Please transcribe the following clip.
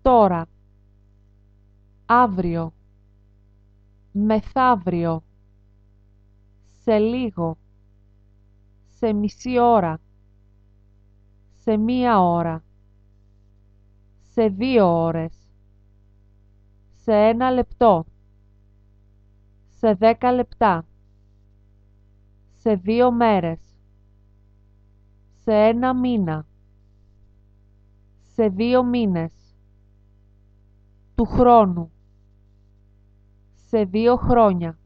τώρα, αύριο, μεθαύριο, σε λίγο, σε μισή ώρα, σε μία ώρα, σε 2 ώρες, σε 1 λεπτό, σε 10 λεπτά, σε 2 μέρες, σε 1 μήνα, σε 2 μήνες, του χρόνου, σε 2 χρόνια.